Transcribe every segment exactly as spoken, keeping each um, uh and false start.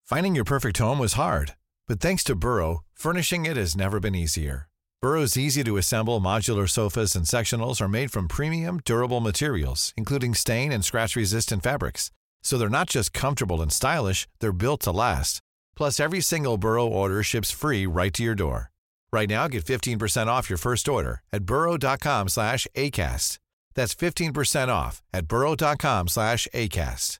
Finding your perfect home was hard, but thanks to Burrow, furnishing it has never been easier. Burrow's easy-to-assemble modular sofas and sectionals are made from premium, durable materials, including stain and scratch-resistant fabrics. So they're not just comfortable and stylish, they're built to last. Plus, every single Burrow order ships free right to your door. Right now, get fifteen percent off your first order at burrow.com slash ACAST. That's fifteen percent off at burrow.com slash ACAST.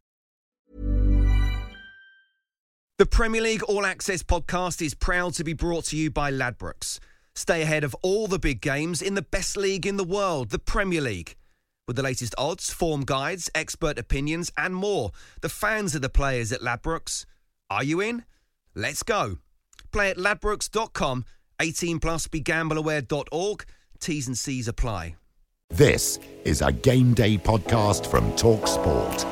The Premier League All Access podcast is proud to be brought to you by Ladbrokes. Stay ahead of all the big games in the best league in the world, the Premier League. With the latest odds, form guides, expert opinions and more, the fans are the players at Ladbrokes. Are you in? Let's go. Play at ladbrokes dot com. eighteen plus, be gamble aware dot org. T's and C's apply. This is a Game Day podcast from TalkSport.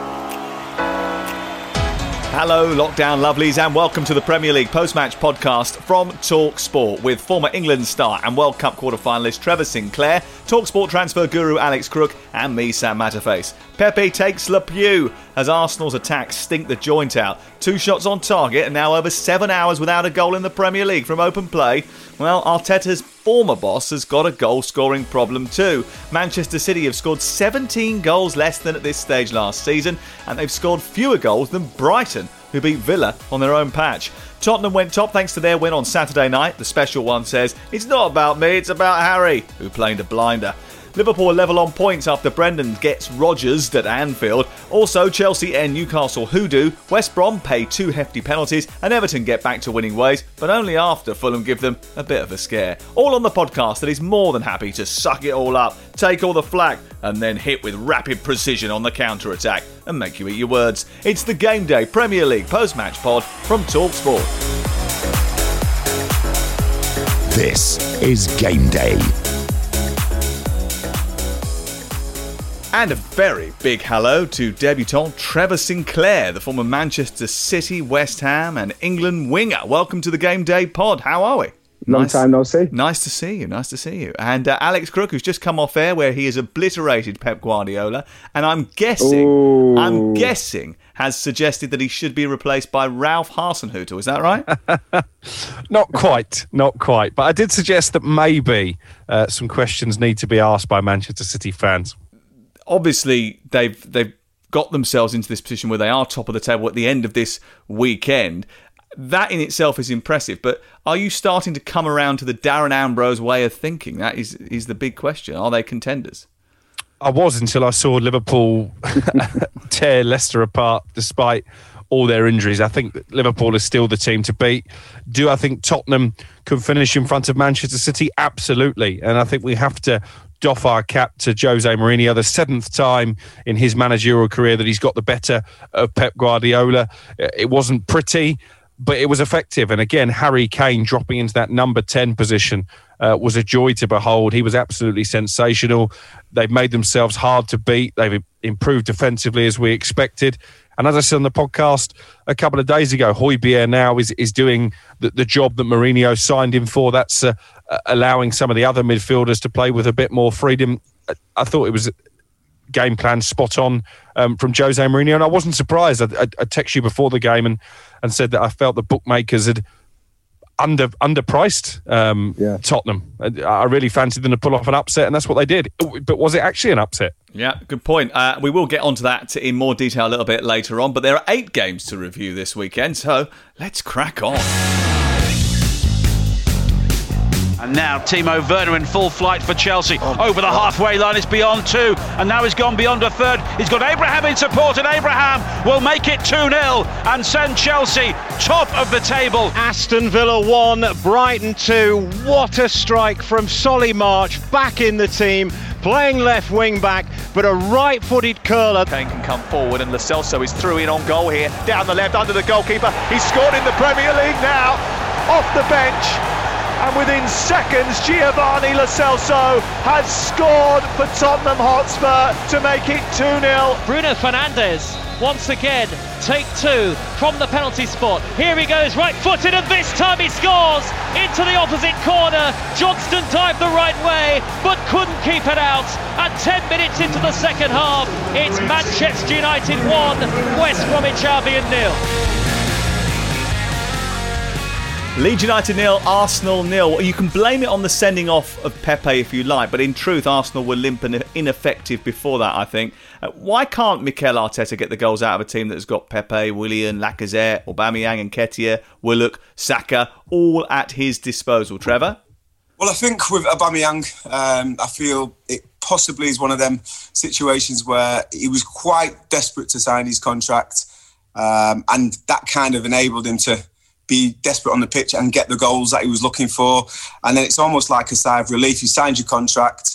Hello, lockdown lovelies, and welcome to the Premier League post-match podcast from TalkSport with former England star and World Cup quarter-finalist Trevor Sinclair, TalkSport transfer guru Alex Crook, and me, Sam Matterface. Pepe takes Le Pew as Arsenal's attacks stink the joint out. Two shots on target and now over seven hours without a goal in the Premier League from open play. Well, Arteta's former boss has got a goal-scoring problem too. Manchester City have scored seventeen goals less than at this stage last season, and they've scored fewer goals than Brighton, who beat Villa on their own patch. Tottenham went top thanks to their win on Saturday night. The special one says, "It's not about me, it's about Harry," who played a blinder. Liverpool level on points after Brendan gets Rodgers at Anfield. Also, Chelsea and Newcastle hoodoo. West Brom pay two hefty penalties and Everton get back to winning ways, but only after Fulham give them a bit of a scare. All on the podcast that is more than happy to suck it all up, take all the flack, and then hit with rapid precision on the counter-attack and make you eat your words. It's the Game Day Premier League post-match pod from TalkSport. This is Game Day. And a very big hello to debutant Trevor Sinclair, the former Manchester City, West Ham and England winger. Welcome to the Game Day pod. How are we? Long nice, time no see. Nice to see you, nice to see you. And uh, Alex Crook, who's just come off air where he has obliterated Pep Guardiola, and I'm guessing, Ooh. I'm guessing, has suggested that he should be replaced by Ralph Hasenhüttl. Is that right? Not quite, not quite. But I did suggest that maybe uh, some questions need to be asked by Manchester City fans. Obviously, they've they've got themselves into this position where they are top of the table at the end of this weekend. That in itself is impressive, but are you starting to come around to the Darren Ambrose way of thinking? That is is the big question. Are they contenders? I was until I saw Liverpool tear Leicester apart despite all their injuries. I think that Liverpool is still the team to beat. Do I think Tottenham can finish in front of Manchester City? Absolutely. And I think we have to doff our cap to Jose Mourinho, the seventh time in his managerial career that he's got the better of Pep Guardiola. It wasn't pretty, but it was effective. And again, Harry Kane dropping into that number ten position uh, was a joy to behold. He was absolutely sensational. They've made themselves hard to beat. They've improved defensively as we expected. And as I said on the podcast a couple of days ago, Højbjerg now is, is doing the, the job that Mourinho signed him for. That's uh, allowing some of the other midfielders to play with a bit more freedom. I, I thought it was game plan spot on um, from Jose Mourinho, and I wasn't surprised. I, I, I texted you before the game and, and said that I felt the bookmakers had under underpriced um, yeah. Tottenham. I really fancied them to pull off an upset, and that's what they did. But was it actually an upset? Yeah, good point. Uh, we will get onto that in more detail a little bit later on, but there are eight games to review this weekend, so let's crack on. And now Timo Werner in full flight for Chelsea. Over the halfway line, it's beyond two. And now he's gone beyond a third. He's got Abraham in support, and Abraham will make it two nil and send Chelsea top of the table. Aston Villa one, Brighton two. What a strike from Solly March, back in the team, playing left wing back, but a right-footed curler. Kane can come forward, and Lo Celso is through in on goal here. Down the left, under the goalkeeper. He's scored in the Premier League now, off the bench. And within seconds, Giovanni Lo Celso has scored for Tottenham Hotspur to make it two nil. Bruno Fernandes, once again, take two from the penalty spot. Here he goes, right-footed, and this time he scores into the opposite corner. Johnston dived the right way, but couldn't keep it out. And ten minutes into the second half, it's Manchester United one, West Bromwich Albion nil. Leeds United nil, Arsenal nil. You can blame it on the sending off of Pepe if you like, but in truth, Arsenal were limp and ineffective before that, I think. Uh, why can't Mikel Arteta get the goals out of a team that's got Pepe, Willian, Lacazette, Aubameyang, Nketiah, Willock, Saka, all at his disposal? Trevor? Well, I think with Aubameyang, um, I feel it possibly is one of them situations where he was quite desperate to sign his contract, um, and that kind of enabled him to be desperate on the pitch and get the goals that he was looking for. And then it's almost like a sigh of relief. You signed your contract,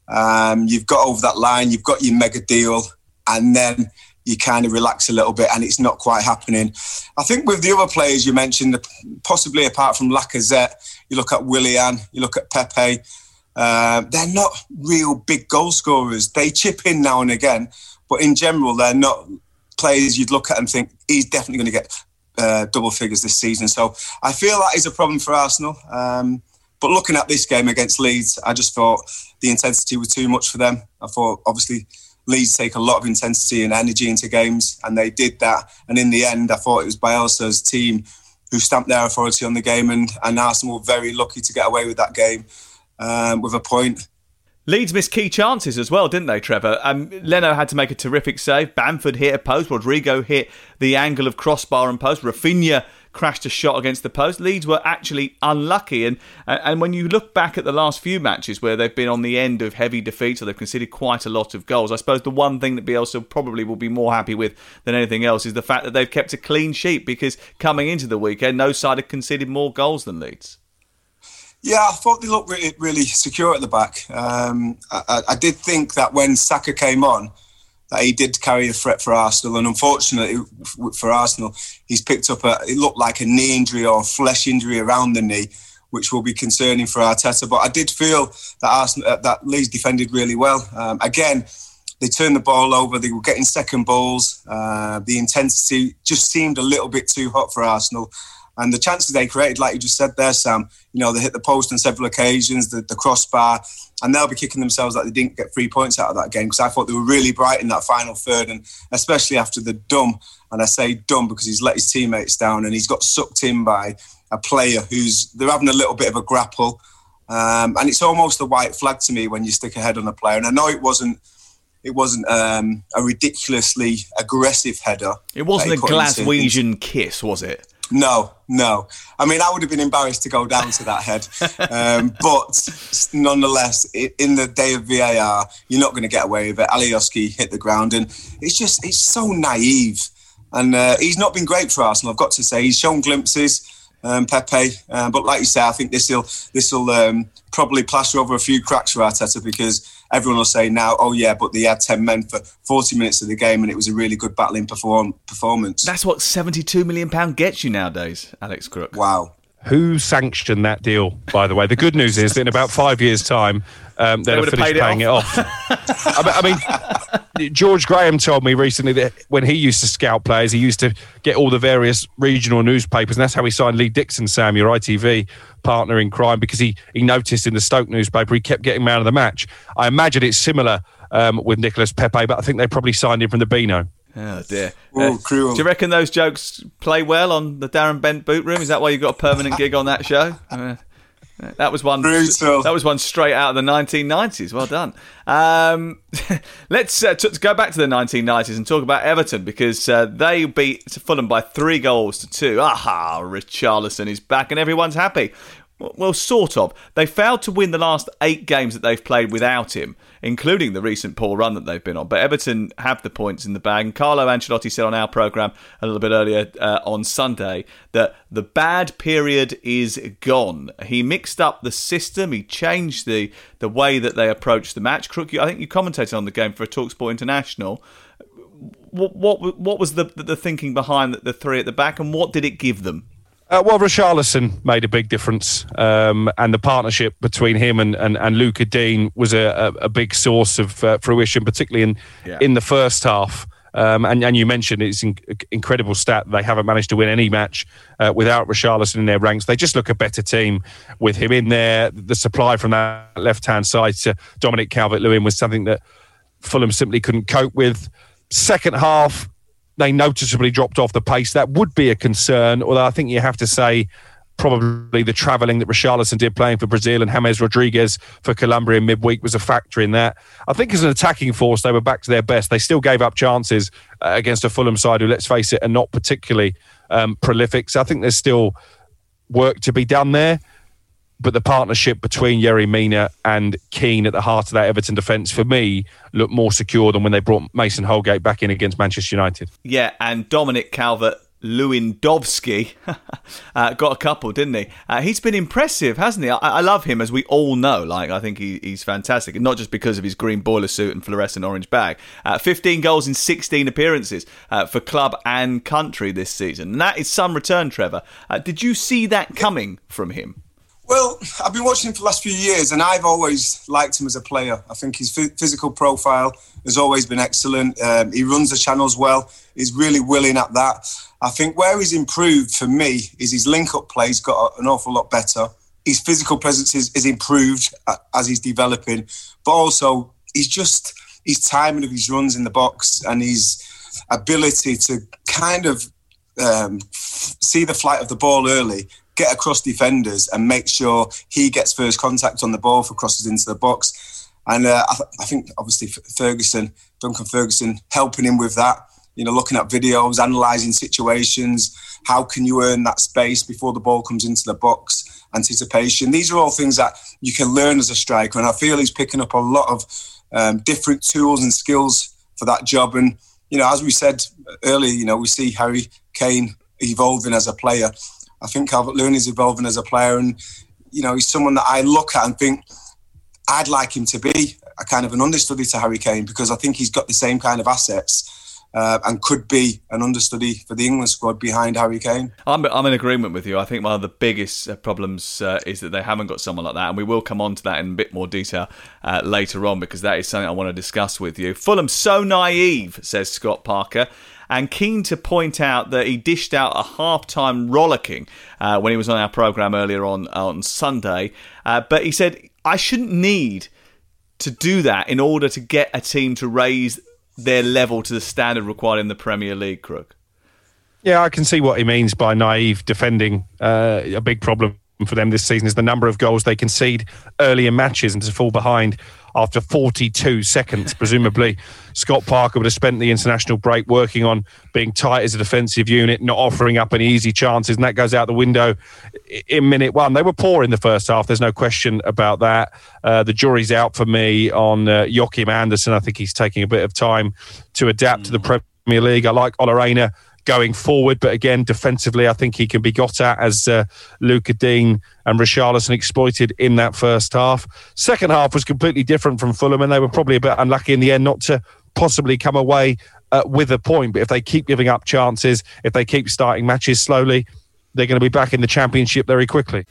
um, you've got over that line, you've got your mega deal, and then you kind of relax a little bit and it's not quite happening. I think with the other players you mentioned, possibly apart from Lacazette, you look at Willian, you look at Pepe, uh, they're not real big goal scorers. They chip in now and again, but in general, they're not players you'd look at and think, he's definitely going to get Uh, double figures this season. So I feel that is a problem for Arsenal. Um, but looking at this game against Leeds, I just thought the intensity was too much for them. I thought, obviously, Leeds take a lot of intensity and energy into games, and they did that. And in the end, I thought it was Bielsa's team who stamped their authority on the game, and, and Arsenal were very lucky to get away with that game um, with a point. Leeds missed key chances as well, didn't they, Trevor? Um, Leno had to make a terrific save. Bamford hit a post. Rodrigo hit the angle of crossbar and post. Rafinha crashed a shot against the post. Leeds were actually unlucky. And and when you look back at the last few matches where they've been on the end of heavy defeats or they've conceded quite a lot of goals, I suppose the one thing that Bielsa probably will be more happy with than anything else is the fact that they've kept a clean sheet, because coming into the weekend, no side had conceded more goals than Leeds. Yeah, I thought they looked really, really secure at the back. Um, I, I did think that when Saka came on, that he did carry a threat for Arsenal. And unfortunately for Arsenal, he's picked up a, it looked like a knee injury or flesh injury around the knee, which will be concerning for Arteta. But I did feel that Arsenal, uh, that Leeds defended really well. Um, again, they turned the ball over. They were getting second balls. Uh, the intensity just seemed a little bit too hot for Arsenal. And the chances they created, like you just said there, Sam, you know, they hit the post on several occasions, the, the crossbar, and they'll be kicking themselves that they didn't get three points out of that game, because I thought they were really bright in that final third, and especially after the dumb, and I say dumb because he's let his teammates down and he's got sucked in by a player who's, they're having a little bit of a grapple. Um, and it's almost a white flag to me when you stick a head on a player. And I know it wasn't, It wasn't um, a ridiculously aggressive header. It wasn't a Glaswegian kiss, was it? No, no. I mean, I would have been embarrassed to go down to that head. Um, but nonetheless, in the day of V A R, you're not going to get away with it. Alioski hit the ground, and it's just, it's so naive. And uh, he's not been great for Arsenal, I've got to say. He's shown glimpses, um, Pepe. Um, but like you say, I think this will this will um, probably plaster over a few cracks for Arteta, because everyone will say now, oh yeah, but they had ten men for forty minutes of the game and it was a really good battling perform- performance. That's what seventy-two million pounds gets you nowadays, Alex Crook. Wow. Who sanctioned that deal, by the way? The good news is that in about five years' time, um, they'll have finished paying it off. It off. I mean, George Graham told me recently that when he used to scout players, he used to get all the various regional newspapers, and that's how he signed Lee Dixon, Sam, your I T V partner in crime, because he, he noticed in the Stoke newspaper he kept getting man of the match. I imagine it's similar um, with Nicolas Pepe, but I think they probably signed him from the Beano. Oh dear. Ooh, uh, cruel. Do you reckon those jokes play well on the Darren Bent boot room? Is that why you got a permanent gig on that show? Uh, that was one Brutal. That was one straight out of the nineteen nineties. Well done. Um, let's uh, t- go back to the nineteen nineties and talk about Everton, because uh, they beat Fulham by three goals to two. Aha, Richarlison is back and everyone's happy. Well, sort of. They failed to win the last eight games that they've played without him, including the recent poor run that they've been on. But Everton have the points in the bag. And Carlo Ancelotti said on our programme a little bit earlier uh, on Sunday that the bad period is gone. He mixed up the system. He changed the, the way that they approached the match. Crook, I think you commentated on the game for TalkSport International. What, what, what was the, the thinking behind the, the three at the back, and what did it give them? Uh, well, Richarlison made a big difference, um, and the partnership between him and, and, and Luca Dean was a, a, a big source of uh, fruition, particularly in yeah. in the first half. Um, and, and you mentioned it's an incredible stat. They haven't managed to win any match uh, without Richarlison in their ranks. They just look a better team with him in there. The supply from that left-hand side to Dominic Calvert-Lewin was something that Fulham simply couldn't cope with. Second half, they noticeably dropped off the pace. That would be a concern, although I think you have to say probably the travelling that Richarlison did playing for Brazil and James Rodriguez for Colombia in midweek was a factor in that. I think as an attacking force, they were back to their best. They still gave up chances uh, against a Fulham side who, let's face it, are not particularly um, prolific. So I think there's still work to be done there. But the partnership between Yerry Mina and Keane at the heart of that Everton defence, for me, looked more secure than when they brought Mason Holgate back in against Manchester United. Yeah, and Dominic Calvert-Lewandowski uh, got a couple, didn't he? Uh, he's been impressive, hasn't he? I, I love him, as we all know. Like, I think he, he's fantastic, and not just because of his green boiler suit and fluorescent orange bag. Uh, fifteen goals in sixteen appearances uh, for club and country this season. And that is some return, Trevor. Uh, did you see that coming from him? Well, I've been watching him for the last few years, and I've always liked him as a player. I think his physical profile has always been excellent. Um, he runs the channels well. He's really willing at that. I think where he's improved for me is his link-up play. He's got an awful lot better. His physical presence is, is improved as he's developing, but also he's just his timing of his runs in the box and his ability to kind of um, see the flight of the ball early, get across defenders and make sure he gets first contact on the ball for crosses into the box. And uh, I, th- I think, obviously, Ferguson, Duncan Ferguson, helping him with that, you know, looking at videos, analysing situations, how can you earn that space before the ball comes into the box, anticipation. These are all things that you can learn as a striker, and I feel he's picking up a lot of um, different tools and skills for that job. And, you know, as we said earlier, you know, we see Harry Kane evolving as a player. I think Calvert-Lewin is evolving as a player, and you know he's someone that I look at and think I'd like him to be a kind of an understudy to Harry Kane, because I think he's got the same kind of assets uh, and could be an understudy for the England squad behind Harry Kane. I'm, I'm in agreement with you. I think one of the biggest problems uh, is that they haven't got someone like that, and we will come on to that in a bit more detail uh, later on, because that is something I want to discuss with you. Fulham so naive, says Scott Parker. And keen to point out that he dished out a half-time rollicking uh, when he was on our programme earlier on on Sunday. Uh, but he said, I shouldn't need to do that in order to get a team to raise their level to the standard required in the Premier League, Crook. Yeah, I can see what he means by naive defending. Uh, a big problem for them this season is the number of goals they concede early in matches, and to fall behind after forty-two seconds, presumably. Scott Parker would have spent the international break working on being tight as a defensive unit, not offering up any easy chances, and that goes out the window in minute one. They were poor in the first half, there's no question about that. Uh, the jury's out for me on uh, Joachim Andersen. I think he's taking a bit of time to adapt mm. to the Premier League. I like Ola Reina going forward, but again, defensively, I think he can be got at, as uh, Luca Dean and Richarlison exploited in that first half. Second half was completely different from Fulham, and they were probably a bit unlucky in the end not to possibly come away uh, with a point. But if they keep giving up chances, if they keep starting matches slowly, they're going to be back in the Championship very quickly.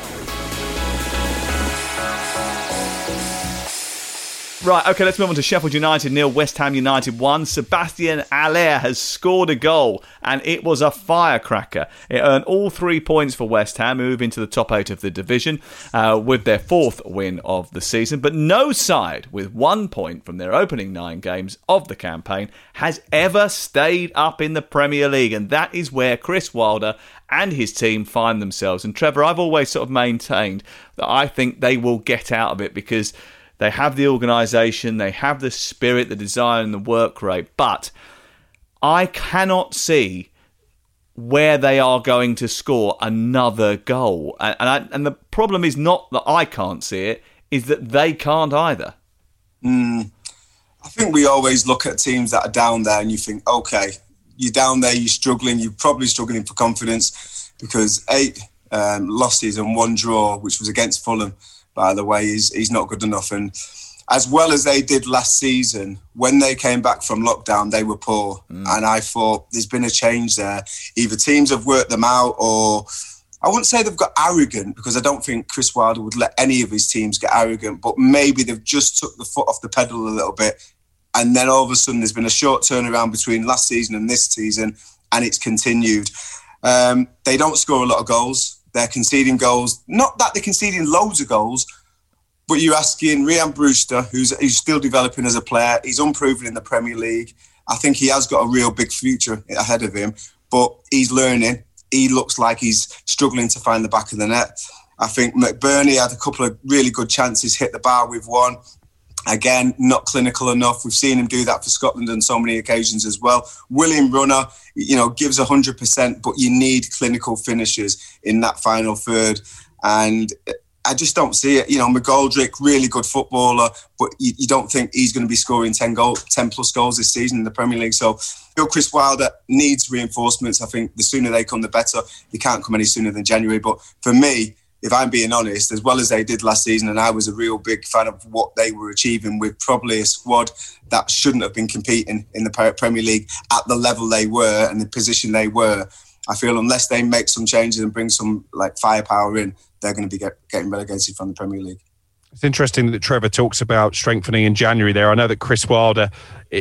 Right, OK, let's move on to Sheffield United nil, West Ham United one. Sebastian Haller has scored a goal, and it was a firecracker. It earned all three points for West Ham, move into the top eight of the division uh, with their fourth win of the season. But no side with one point from their opening nine games of the campaign has ever stayed up in the Premier League, and that is where Chris Wilder and his team find themselves. And Trevor, I've always sort of maintained that I think they will get out of it, because they have the organisation, they have the spirit, the desire and the work rate, but I cannot see where they are going to score another goal. And, and, I, and the problem is not that I can't see it, is that they can't either. Mm, I think we always look at teams that are down there and you think, OK, you're down there, you're struggling, you're probably struggling for confidence, because eight um, losses and one draw, which was against Fulham, by the way, he's, he's not good enough. And as well as they did last season, when they came back from lockdown, they were poor. Mm. And I thought there's been a change there. Either teams have worked them out, or I wouldn't say they've got arrogant, because I don't think Chris Wilder would let any of his teams get arrogant, but maybe they've just took the foot off the pedal a little bit. And then all of a sudden there's been a short turnaround between last season and this season, and it's continued. Um, they don't score a lot of goals. They're conceding goals. Not that they're conceding loads of goals, but you're asking Ryan Brewster, who's, who's still developing as a player. He's unproven in the Premier League. I think he has got a real big future ahead of him, but he's learning. he looks like he's struggling to find the back of the net. I think McBurney had a couple of really good chances, hit the bar with one. Again, not clinical enough. We've seen him do that for Scotland on so many occasions as well. William Runner, you know, gives one hundred percent, but you need clinical finishers in that final third. And I just don't see it. You know, McGoldrick, really good footballer, but you, you don't think he's going to be scoring ten, goal, ten plus goals this season in the Premier League. So, Bill Chris Wilder needs reinforcements. I think the sooner they come, the better. He can't come any sooner than January. But for me, if I'm being honest, as well as they did last season, and I was a real big fan of what they were achieving with probably a squad that shouldn't have been competing in the Premier League at the level they were and the position they were, I feel unless they make some changes and bring some like firepower in, they're going to be get, getting relegated from the Premier League. It's interesting that Trevor talks about strengthening in January there. I know that Chris Wilder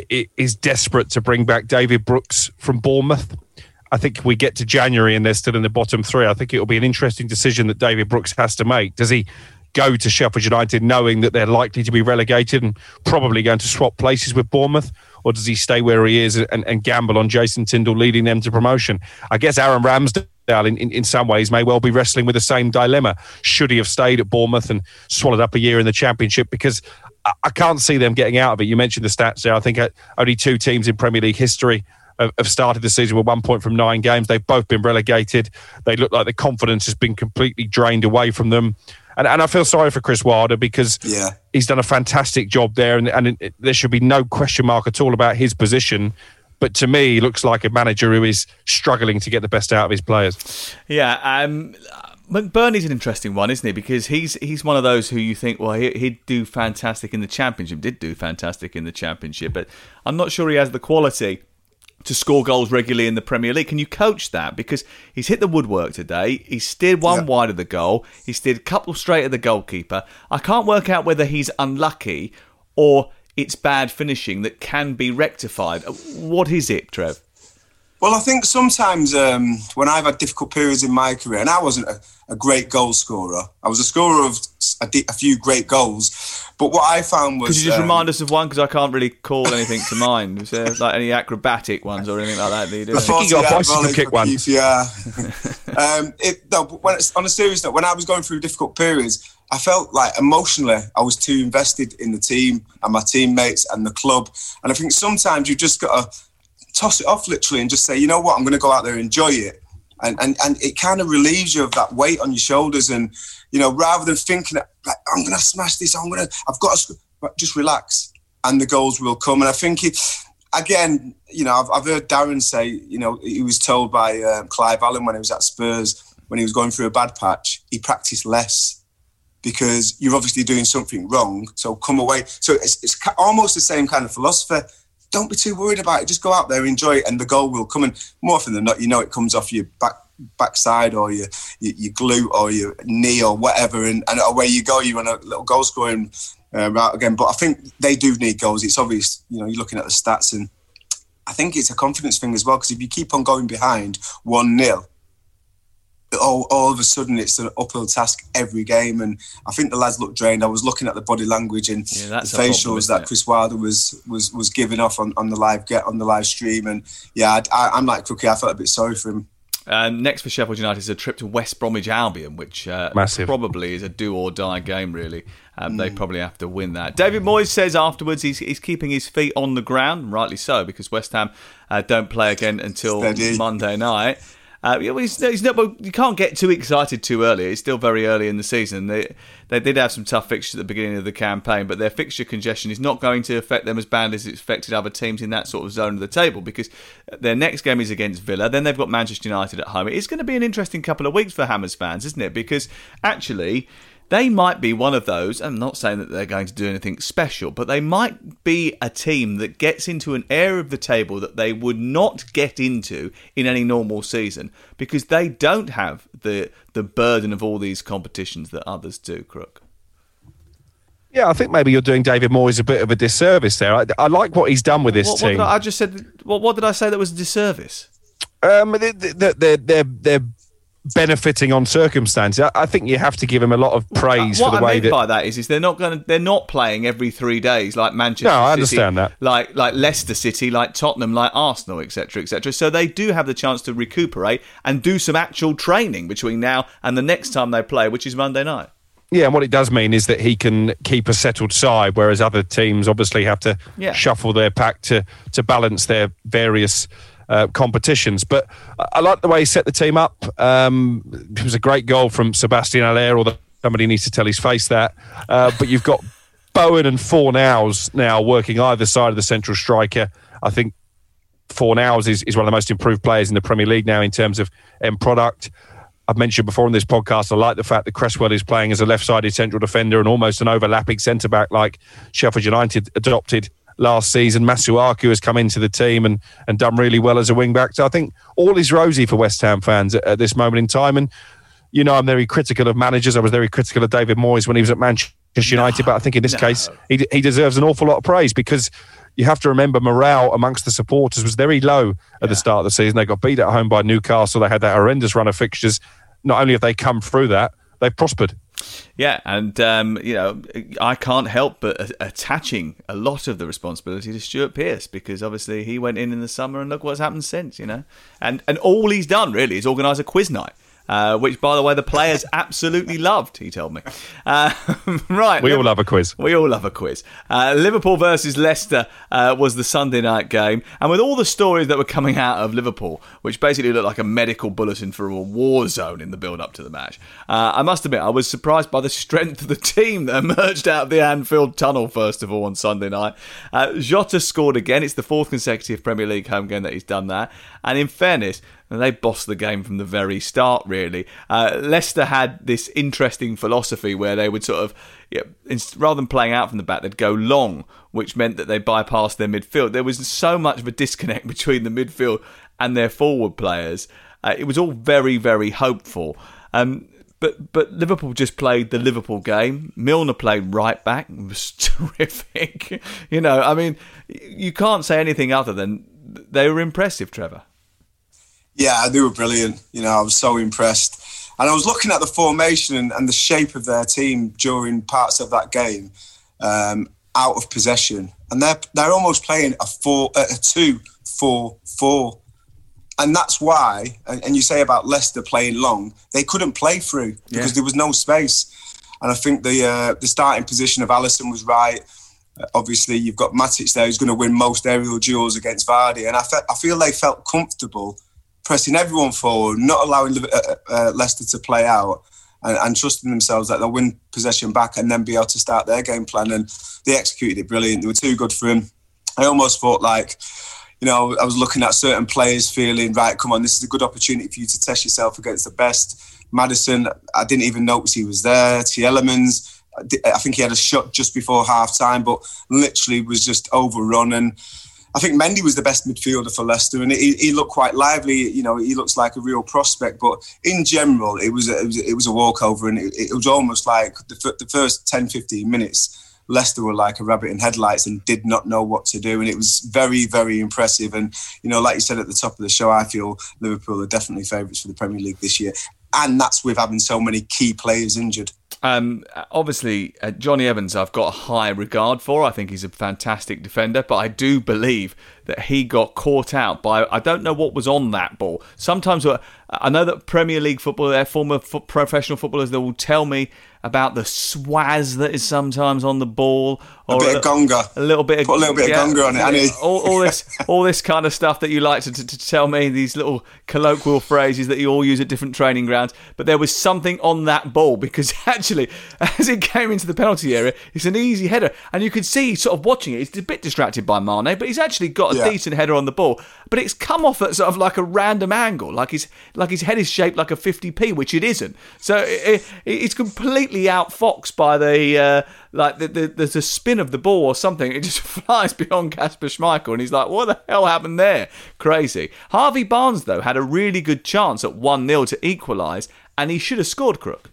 is desperate to bring back David Brooks from Bournemouth. I think if we get to January and they're still in the bottom three, I think it'll be an interesting decision that David Brooks has to make. Does he go to Sheffield United knowing that they're likely to be relegated and probably going to swap places with Bournemouth? Or does he stay where he is and, and gamble on Jason Tindall leading them to promotion? I guess Aaron Ramsdale in, in, in some ways may well be wrestling with the same dilemma. Should he have stayed at Bournemouth and swallowed up a year in the Championship? Because I, I can't see them getting out of it. You mentioned the stats there. I think only two teams in Premier League history have started the season with one point from nine games. They've both been relegated. They look like the confidence has been completely drained away from them. And, and I feel sorry for Chris Wilder because yeah. he's done a fantastic job there, and, and it, there should be no question mark at all about his position. But to me, he looks like a manager who is struggling to get the best out of his players. Yeah, um, McBurney's an interesting one, isn't he? Because he's he's one of those who you think, well, he, he'd do fantastic in the Championship, did do fantastic in the Championship, but I'm not sure he has the quality to score goals regularly in the Premier League. Can you coach that? Because he's hit the woodwork today. He's steered one yeah. wide of the goal. He's steered a couple straight at the goalkeeper. I can't work out whether he's unlucky or it's bad finishing that can be rectified. What is it, Trev? Well, I think sometimes um, when I've had difficult periods in my career, and I wasn't a, a great goal scorer, I was a scorer of a, a few great goals, but what I found was... Could you just um, remind us of one? Because I can't really call anything to mind. Was there like any acrobatic ones or anything like that that you did? I think you got a bicycle kick one. Yeah. um, it, no, but when it's, on a serious note, when I was going through difficult periods, I felt like emotionally I was too invested in the team and my teammates and the club. And I think sometimes you've just got to toss it off literally and just say, you know what, I'm going to go out there and enjoy it. And and and it kind of relieves you of that weight on your shoulders. And, you know, rather than thinking, like, I'm going to smash this, I'm going to, I've got to, just relax and the goals will come. And I think, it, again, you know, I've, I've heard Darren say, you know, he was told by um, Clive Allen when he was at Spurs, when he was going through a bad patch, he practiced less because you're obviously doing something wrong. So come away. So it's, it's almost the same kind of philosophy. Don't be too worried about it. Just go out there, enjoy it, and the goal will come. And more often than not, you know, it comes off your back backside or your your, your glute or your knee or whatever, and, and away you go. You're on a little goal scoring uh, route again. But I think they do need goals. It's obvious. You know, you're looking at the stats, and I think it's a confidence thing as well. Because if you keep on going behind one nil, all, all of a sudden it's an uphill task every game, and I think the lads look drained. I was looking at the body language and yeah, the facials that Chris Wilder was was was giving off on, on the live get on the live stream, and yeah, I, I'm like Crookie. I felt a bit sorry for him. Um, next for Sheffield United is a trip to West Bromwich Albion, which uh, probably is a do or die game. Really, um, mm. they probably have to win that. David Moyes says afterwards he's he's keeping his feet on the ground, rightly so, because West Ham uh, don't play again until Steady. Monday night. Uh, he's, he's not, you can't get too excited too early. It's still very early in the season. They they did have some tough fixtures at the beginning of the campaign, but their fixture congestion is not going to affect them as badly as it's affected other teams in that sort of zone of the table, because their next game is against Villa. Then they've got Manchester United at home. It's going to be an interesting couple of weeks for Hammers fans, isn't it? Because actually, they might be one of those, I'm not saying that they're going to do anything special, but they might be a team that gets into an area of the table that they would not get into in any normal season, because they don't have the the burden of all these competitions that others do, Crook. Yeah, I think maybe you're doing David Moyes a bit of a disservice there. I, I like what he's done with this what, team. What did I, I just said, what, what did I say that was a disservice? Um, they're, they're, they're, they're benefiting on circumstances. I, I think you have to give him a lot of praise what for the I way mean that. by that is, is they're not going to, they're not playing every three days like Manchester. No, I City, understand that. Like like Leicester City, like Tottenham, like Arsenal, et cetera, et cetera. So they do have the chance to recuperate and do some actual training between now and the next time they play, which is Monday night. Yeah, and what it does mean is that he can keep a settled side, whereas other teams obviously have to Yeah. shuffle their pack to to balance their various uh, competitions. But I, I like the way he set the team up. Um, it was a great goal from Sebastian Haller, although somebody needs to tell his face that. Uh, but you've got Bowen and Fornals now working either side of the central striker. I think Fornals is, is one of the most improved players in the Premier League now in terms of end product. I've mentioned before on this podcast, I like the fact that Cresswell is playing as a left-sided central defender and almost an overlapping centre-back like Sheffield United adopted last season. Masuaku has come into the team and, and done really well as a wing-back. So I think all is rosy for West Ham fans at, at this moment in time. And, you know, I'm very critical of managers. I was very critical of David Moyes when he was at Manchester United. No, but I think in this no. case, he, he deserves an awful lot of praise because you have to remember morale amongst the supporters was very low at yeah. the start of the season. They got beat at home by Newcastle. They had that horrendous run of fixtures. Not only have they come through that, they've prospered. Yeah, and, um, you know, I can't help but attaching a lot of the responsibility to Stuart Pearce because obviously he went in in the summer and look what's happened since, you know. And, and all he's done, really, is organise a quiz night. Uh, which, by the way, the players absolutely loved, he told me. Uh, right. We all love a quiz. We all love a quiz. Uh, Liverpool versus Leicester uh, was the Sunday night game. And with all the stories that were coming out of Liverpool, which basically looked like a medical bulletin for a war zone in the build-up to the match, uh, I must admit, I was surprised by the strength of the team that emerged out of the Anfield tunnel, first of all, on Sunday night. Uh, Jota scored again. It's the fourth consecutive Premier League home game that he's done that. And in fairness, and they bossed the game from the very start, really. Uh, Leicester had this interesting philosophy where they would sort of, yeah, rather than playing out from the back, they'd go long, which meant that they bypassed their midfield. There was so much of a disconnect between the midfield and their forward players. Uh, it was all very, very hopeful. Um, but but Liverpool just played the Liverpool game. Milner played right back. It was terrific. You know, I mean, you can't say anything other than they were impressive, Trevor. Yeah, they were brilliant. You know, I was so impressed. And I was looking at the formation and, and the shape of their team during parts of that game, um, out of possession. And they're they're almost playing a four, a two, four, four. And that's why, and, and you say about Leicester playing long, they couldn't play through because yeah. there was no space. And I think the uh, the starting position of Alisson was right. Uh, obviously, you've got Matic there who's going to win most aerial duels against Vardy. And I, fe- I feel they felt comfortable pressing everyone forward, not allowing uh, uh, Leicester to play out and, and trusting themselves that they'll win possession back and then be able to start their game plan. And they executed it brilliant. They were too good for him. I almost thought like, you know, I was looking at certain players feeling, right, come on, this is a good opportunity for you to test yourself against the best. Maddison, I didn't even notice he was there. Tielemans, I think he had a shot just before half time, but literally was just overrun. And I think Mendy was the best midfielder for Leicester, and he, he looked quite lively. You know, he looks like a real prospect. But in general, it was a, it was, it was a walkover, and it, it was almost like the, the first ten, fifteen minutes, Leicester were like a rabbit in headlights and did not know what to do. And it was very, very impressive. And, you know, like you said at the top of the show, I feel Liverpool are definitely favourites for the Premier League this year. And that's with having so many key players injured. Um, obviously, uh, Johnny Evans I've got a high regard for. I think he's a fantastic defender, but I do believe that he got caught out by, I don't know what was on that ball. Sometimes, uh, I know that Premier League football, their former fo- professional footballers, they will tell me about the swaz that is sometimes on the ball. Or a bit a, of gonga. A little bit of, Put a little bit yeah, of gonga on it, Annie. all, all this all this kind of stuff that you like to, to, to tell me, these little colloquial phrases that you all use at different training grounds. But there was something on that ball because actually, as it came into the penalty area, it's an easy header. And you could see, sort of watching it, he's a bit distracted by Mane, but he's actually got a yeah. decent header on the ball. But it's come off at sort of like a random angle, like his, like his head is shaped like a fifty p, which it isn't. So it, it, it's completely outfoxed by the uh, like the, the, there's a spin of the ball or something. It just flies beyond Kasper Schmeichel, and he's like, what the hell happened there? Crazy. Harvey Barnes, though, had a really good chance at one nil to equalise, and he should have scored, Crook.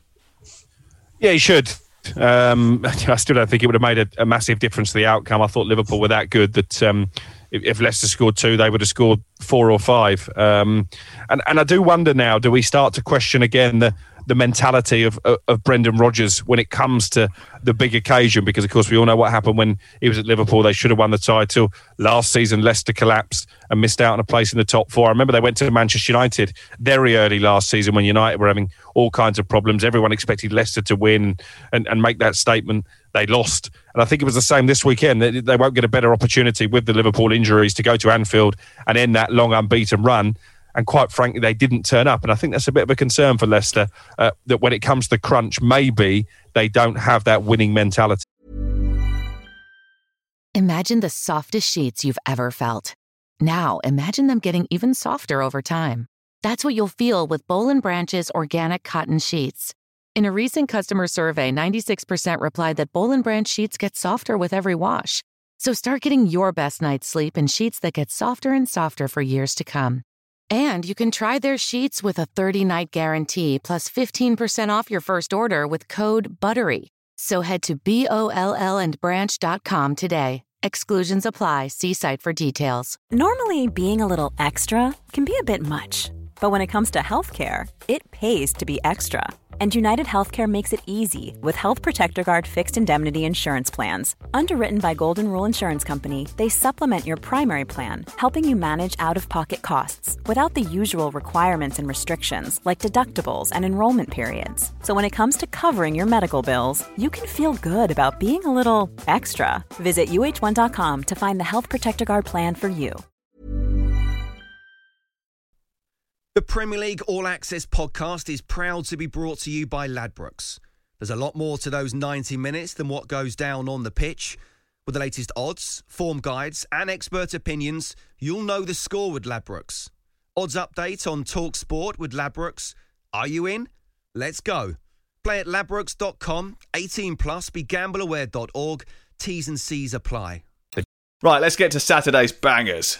Yeah, he should. Um, I still don't think it would have made a, a massive difference to the outcome. I thought Liverpool were that good that um, if, if Leicester scored two, they would have scored four or five. Um, and, and I do wonder now, do we start to question again the the mentality of, of of Brendan Rodgers when it comes to the big occasion? Because, of course, we all know what happened when he was at Liverpool. They should have won the title. Last season, Leicester collapsed and missed out on a place in the top four. I remember they went to Manchester United very early last season when United were having all kinds of problems. Everyone expected Leicester to win and, and make that statement. They lost. And I think it was the same this weekend. They, they won't get a better opportunity with the Liverpool injuries to go to Anfield and end that long unbeaten run. And quite frankly, they didn't turn up. And I think that's a bit of a concern for Leicester, uh, that when it comes to the crunch, maybe they don't have that winning mentality. Imagine the softest sheets you've ever felt. Now, imagine them getting even softer over time. That's what you'll feel with Boll and Branch's organic cotton sheets. In a recent customer survey, ninety-six percent replied that Boll and Branch sheets get softer with every wash. So start getting your best night's sleep in sheets that get softer and softer for years to come. And you can try their sheets with a thirty-night guarantee plus fifteen percent off your first order with code BUTTERY. So head to B O L L and branch dot com today. Exclusions apply. See site for details. Normally, being a little extra can be a bit much. But when it comes to healthcare, it pays to be extra. And United Healthcare makes it easy with Health Protector Guard fixed indemnity insurance plans. Underwritten by Golden Rule Insurance Company, they supplement your primary plan, helping you manage out-of-pocket costs without the usual requirements and restrictions like deductibles and enrollment periods. So when it comes to covering your medical bills, you can feel good about being a little extra. Visit U H one dot com to find the Health Protector Guard plan for you. The Premier League All Access podcast is proud to be brought to you by Ladbrokes. There's a lot more to those ninety minutes than what goes down on the pitch. With the latest odds, form guides and expert opinions, you'll know the score with Ladbrokes. Odds update on Talk Sport with Ladbrokes. Are you in? Let's go. Play at ladbrokes dot com, eighteen plus, be gamble aware dot org. T's and C's apply. Right, let's get to Saturday's bangers.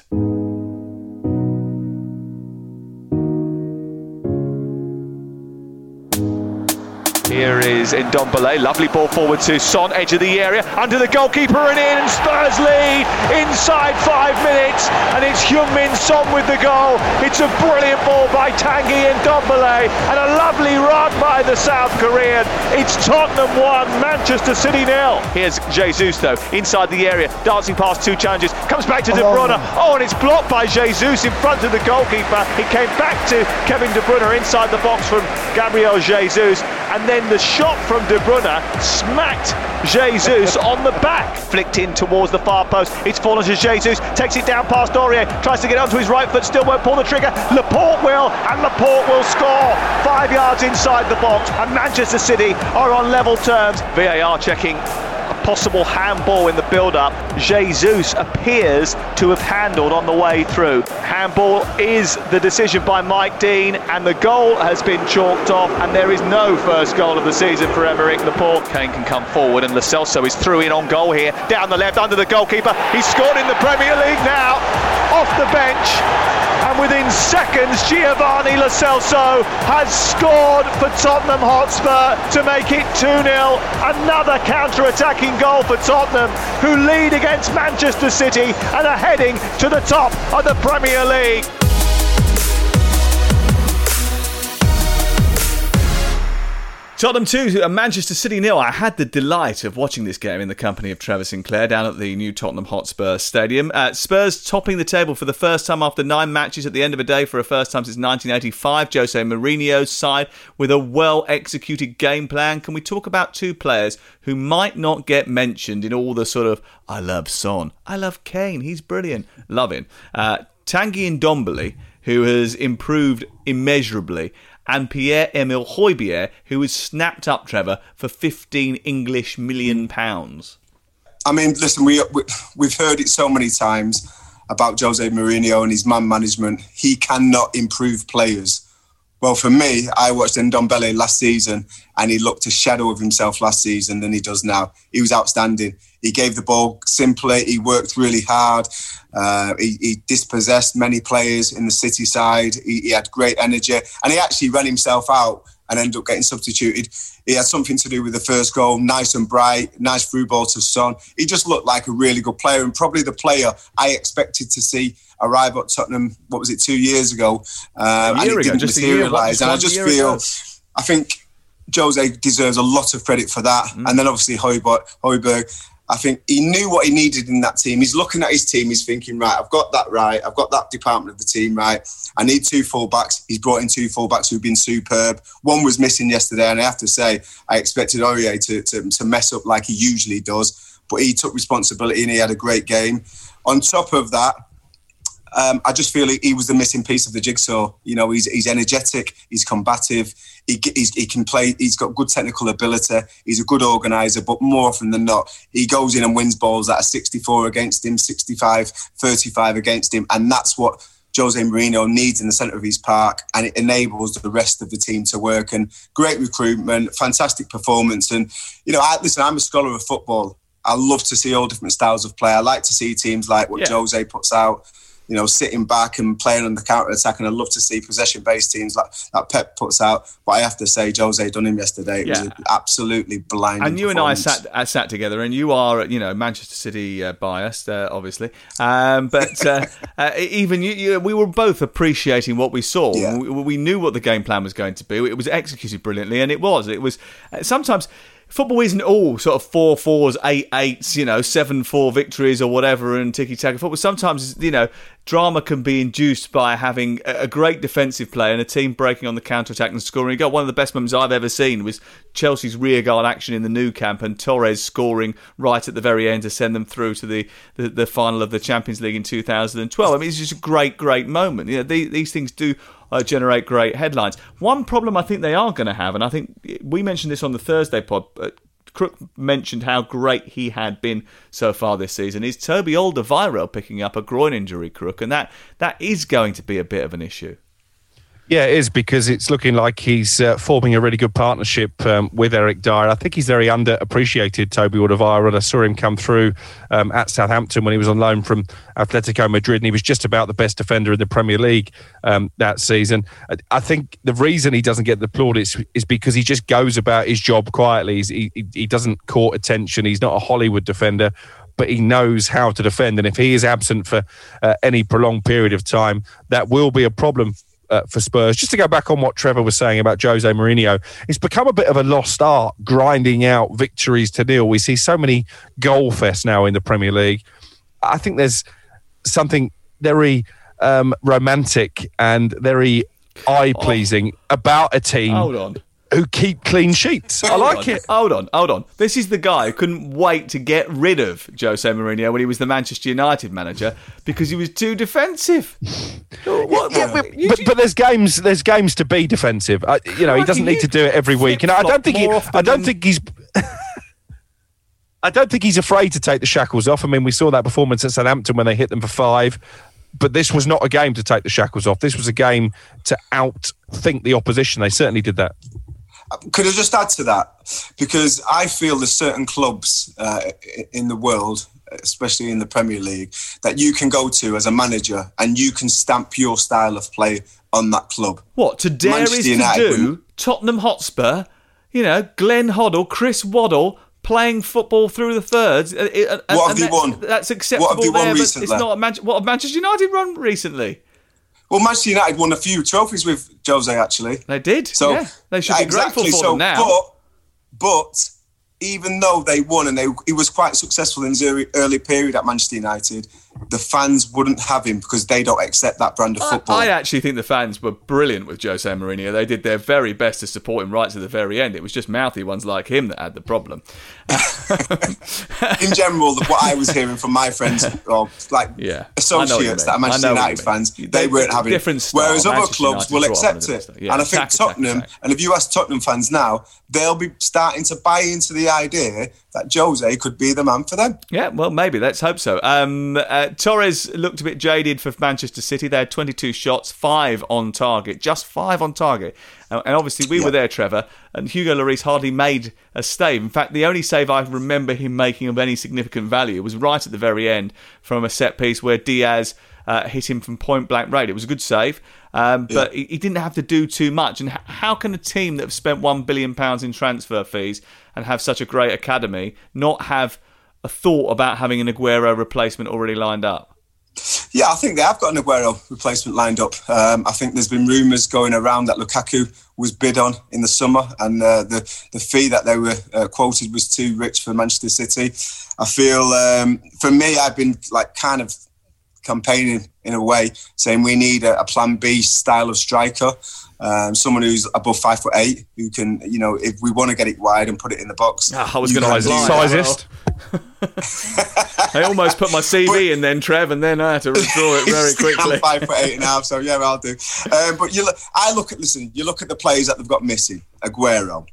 Here is Ndombele, lovely ball forward to Son, edge of the area, under the goalkeeper and in, and Spurs lead inside five minutes, and it's Heung-min Son with the goal. It's a brilliant ball by Tanguy Ndombele, and a lovely run by the South Korean. It's Tottenham one, Manchester City nil. Here's Jesus though, inside the area, dancing past two challenges, comes back to De Bruyne, oh, and it's blocked by Jesus in front of the goalkeeper. It came back to Kevin De Bruyne inside the box from Gabriel Jesus, and then the shot from De Bruyne smacked Jesus on the back, flicked in towards the far post. It's fallen to Jesus, takes it down past Aurier, tries to get onto his right foot, still won't pull the trigger. Laporte will, and Laporte will score five yards inside the box, and Manchester City are on level terms. V A R checking a possible handball in the build-up. Jesus appears to have handled on the way through. Handball is the decision by Mike Dean, and the goal has been chalked off, and there is no first goal of the season for Aymeric Laporte. Kane can come forward, and Lo Celso is through in on goal here, down the left, under the goalkeeper. He's scored in the Premier League now, off the bench, and within seconds Giovanni Lo Celso has scored for Tottenham Hotspur to make it two nil. Another counter-attacking goal for Tottenham, who lead against Manchester City and are heading to the top of the Premier League. Tottenham two and Manchester City nil. I had the delight of watching this game in the company of Trevor Sinclair down at the new Tottenham Hotspur Stadium. Uh, Spurs topping the table for the first time after nine matches at the end of a day, for a first time since nineteen eighty-five. Jose Mourinho's side with a well-executed game plan. Can we talk about two players who might not get mentioned in all the sort of, I love Son, I love Kane, he's brilliant, loving. Uh, Tanguy Ndombele, who has improved immeasurably, and Pierre-Emile Højbjerg, who was snapped up, Trevor, for fifteen English million pounds. I mean, listen, we, we, we've heard it so many times about Jose Mourinho and his man management. He cannot improve players. Well, for me, I watched Ndombele last season, and he looked a shadow of himself last season than he does now. He was outstanding. He gave the ball simply. He worked really hard. Uh, he, he dispossessed many players in the City side. He, he had great energy, and he actually ran himself out and ended up getting substituted. He had something to do with the first goal, nice and bright, nice through ball to Son. He just looked like a really good player, and probably the player I expected to see arrive at Tottenham, what was it, two years ago, um, and it didn't materialise. And I just feel, I think Jose deserves a lot of credit for that. Mm. And then obviously Højbjerg, Højbjerg, I think he knew what he needed in that team. He's looking at his team, he's thinking, right, I've got that right, I've got that department of the team right. I need two full-backs. He's brought in two full-backs who've been superb. One was missing yesterday, and I have to say, I expected Aurier to, to, to mess up like he usually does, but he took responsibility and he had a great game. On top of that, Um, I just feel he, he was the missing piece of the jigsaw. You know, he's he's energetic, he's combative, he he's, he can play, he's got good technical ability, he's a good organiser, but more often than not, he goes in and wins balls that are sixty-four against him, sixty-five, thirty-five against him, and that's what Jose Mourinho needs in the centre of his park, and it enables the rest of the team to work. And great recruitment, fantastic performance. And, you know, I, listen, I'm a scholar of football. I love to see all different styles of play. I like to see teams like what yeah. Jose puts out, you know, sitting back and playing on the counter-attack, and I love to see possession-based teams like that Pep puts out. But I have to say, Jose done him yesterday. It yeah. was an absolutely blinding And you and I sat uh, sat together, and you are, you know, Manchester City uh, biased, uh, obviously. Um, but uh, uh, even you, you, we were both appreciating what we saw. Yeah. We, we knew what the game plan was going to be. It was executed brilliantly, and it was. It was uh, sometimes. Football isn't all sort of four fours, eight eights, you know, seven four victories or whatever, and tiki-taka football. Sometimes, you know, drama can be induced by having a great defensive play and a team breaking on the counter-attack and scoring a goal. One of the best moments I've ever seen was Chelsea's rearguard action in the Nou Camp and Torres scoring right at the very end to send them through to the, the, the final of the Champions League in two thousand twelve. I mean, it's just a great, great moment. You know, these, these things do Uh, generate great headlines. One problem I think they are going to have, and I think we mentioned this on the Thursday pod, but Crook mentioned how great he had been so far this season, is Toby Alderweireld picking up a groin injury, Crook, and that that is going to be a bit of an issue. Yeah, it is, because it's looking like he's uh, forming a really good partnership um, with Eric Dyer. I think he's very underappreciated, Toby Alderweireld. I saw him come through um, at Southampton when he was on loan from Atletico Madrid, and he was just about the best defender in the Premier League um, that season. I think the reason he doesn't get the plaudits is because he just goes about his job quietly. He's, he, he doesn't court attention. He's not a Hollywood defender, but he knows how to defend. And if he is absent for uh, any prolonged period of time, that will be a problem Uh, for Spurs. Just to go back on what Trevor was saying about Jose Mourinho, it's become a bit of a lost art, grinding out victories to nil. We see so many goal fests now in the Premier League. I think there's something very um, romantic and very eye-pleasing oh. about a team Hold on. who keep clean sheets. I like on. it. Hold on, hold on. This is the guy who couldn't wait to get rid of Jose Mourinho when he was the Manchester United manager because he was too defensive. What, yeah, what, but, but, but there's games. There's games to be defensive. I, you know, he doesn't need to do it every week. And I don't think he. I don't think he's. I don't think he's afraid to take the shackles off. I mean, we saw that performance at Southampton when they hit them for five. But this was not a game to take the shackles off. This was a game to outthink the opposition. They certainly did that. Could I just add to that? Because I feel there's certain clubs uh, in the world, especially in the Premier League, that you can go to as a manager and you can stamp your style of play on that club. What, to dare Manchester is to United do Tottenham Hotspur, you know, Glenn Hoddle, Chris Waddle, playing football through the thirds. Uh, uh, what have they won? That's acceptable what have they won there, recently? But it's not a Man- what have Manchester United run recently? Well, Manchester United won a few trophies with Jose, actually. They did, so, yeah. They should be exactly. grateful for so, them now. But, but even though they won and they, he was quite successful in his early, early period at Manchester United, the fans wouldn't have him because they don't accept that brand of football. I, I actually think the fans were brilliant with Jose Mourinho. They did their very best to support him right to the very end. It was just mouthy ones like him that had the problem. In general, what I was hearing from my friends, or like yeah, associates that are Manchester United fans, they, they weren't having it. Whereas other Manchester clubs United will accept it. Yeah, and I think attack, Tottenham, attack, attack. and if you ask Tottenham fans now, they'll be starting to buy into the idea that Jose could be the man for them. Yeah, well, maybe. Let's hope so. Um, uh, Torres looked a bit jaded for Manchester City. They had twenty-two shots, five on target, just five on target. Uh, and obviously we yeah. were there, Trevor, and Hugo Lloris hardly made a save. In fact, the only save I remember him making of any significant value was right at the very end from a set piece where Diaz uh, hit him from point blank range. It was a good save, um, but yeah. he, he didn't have to do too much. And h- how can a team that have spent one billion pounds in transfer fees and have such a great academy not have a thought about having an Aguero replacement already lined up? Yeah, I think they have got an Aguero replacement lined up. Um, I think there's been rumours going around that Lukaku was bid on in the summer, and uh, the the fee that they were uh, quoted was too rich for Manchester City. I feel, um, for me, I've been like kind of campaigning in a way, saying we need a, a Plan B style of striker, um, someone who's above five foot eight, who can, you know, if we want to get it wide and put it in the box. Oh, I was going to sizist. I almost put my C V but, in then, Trev, and then I had to withdraw it very quickly. I'm five foot eight and a half, so yeah, I'll do. Um, but you look, I look at, listen, you look at the players that they've got missing. Aguero.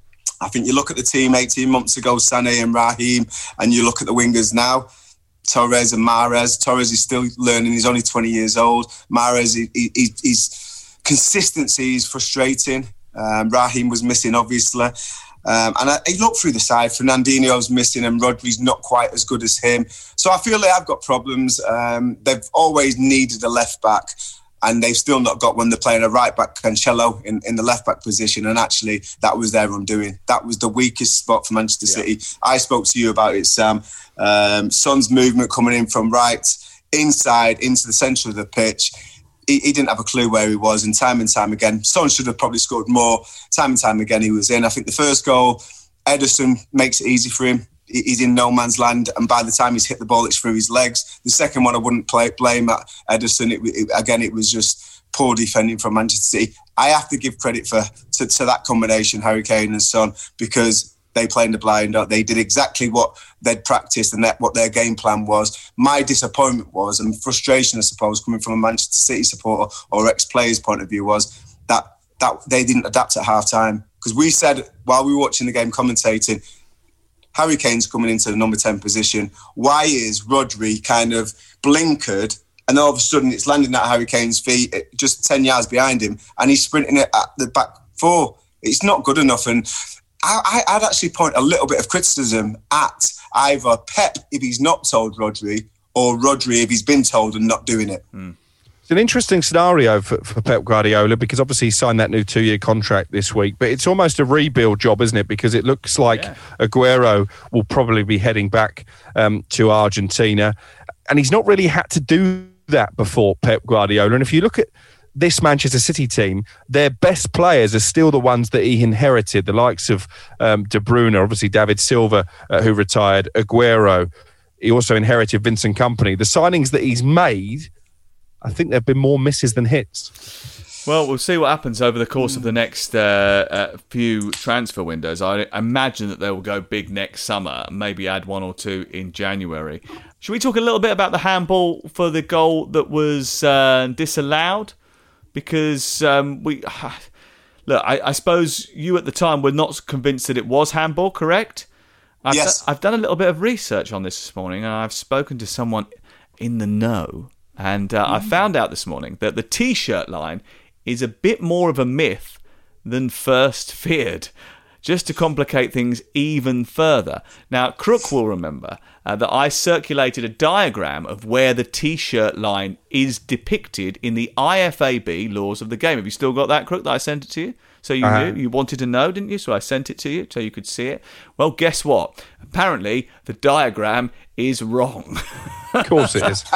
I think you look at the team eighteen months ago, Sané and Raheem, and you look at the wingers now, Torres and Mahrez. Torres is still learning. He's only twenty years old. Mahrez, he, he, his consistency is frustrating. Um, Raheem was missing, obviously. Um, and I, I look through the side, Fernandinho's missing and Rodri's not quite as good as him. So I feel they have got problems. Um, they've always needed a left-back, and they've still not got one. They're playing a right-back, Cancelo, in, in the left-back position, and actually that was their undoing. That was the weakest spot for Manchester yeah. City. I spoke to you about it, Sam. Um, Son's movement coming in from right, inside, into the centre of the pitch. He, he didn't have a clue where he was, and time and time again, Son should have probably scored more. Time and time again, he was in. I think the first goal, Ederson makes it easy for him. He's in no man's land, and by the time he's hit the ball, it's through his legs. The second one, I wouldn't play, blame at Ederson. It, it, again, it was just poor defending from Manchester City. I have to give credit for to, to that combination, Harry Kane and Son, because they played in the blind. They did exactly what they'd practiced and that what their game plan was. My disappointment was, and frustration, I suppose, coming from a Manchester City supporter or ex-player's point of view, was that that they didn't adapt at half-time. Because we said, while we were watching the game commentating, Harry Kane's coming into the number ten position. Why is Rodri kind of blinkered and all of a sudden it's landing at Harry Kane's feet just ten yards behind him and he's sprinting it at the back four? It's not good enough. And I, I'd actually point a little bit of criticism at either Pep if he's not told Rodri, or Rodri if he's been told and not doing it. Mm. It's an interesting scenario for, for Pep Guardiola, because obviously he signed that new two-year contract this week, but it's almost a rebuild job, isn't it? Because it looks like yeah. Aguero will probably be heading back um, to Argentina, and he's not really had to do that before, Pep Guardiola. And if you look at this Manchester City team, their best players are still the ones that he inherited, the likes of um, De Bruyne, obviously David Silva, uh, who retired, Aguero. He also inherited Vincent Kompany. The signings that he's made, I think there have been more misses than hits. Well, we'll see what happens over the course of the next uh, uh, few transfer windows. I imagine that they will go big next summer, maybe add one or two in January. Should we talk a little bit about the handball for the goal that was uh, disallowed? Because um, we look, I, I suppose you at the time were not convinced that it was handball, correct? I've yes. d- I've done a little bit of research on this this morning, and I've spoken to someone in the know, and uh, mm. I found out this morning that the T-shirt line is a bit more of a myth than first feared. Just to complicate things even further. Now, Crook will remember uh, that I circulated a diagram of where the T-shirt line is depicted in the I F A B laws of the game. Have you still got that, Crook, that I sent it to you? So you uh-huh. knew, you wanted to know, didn't you? So I sent it to you so you could see it. Well, guess what? Apparently, the diagram is wrong. Of course it is.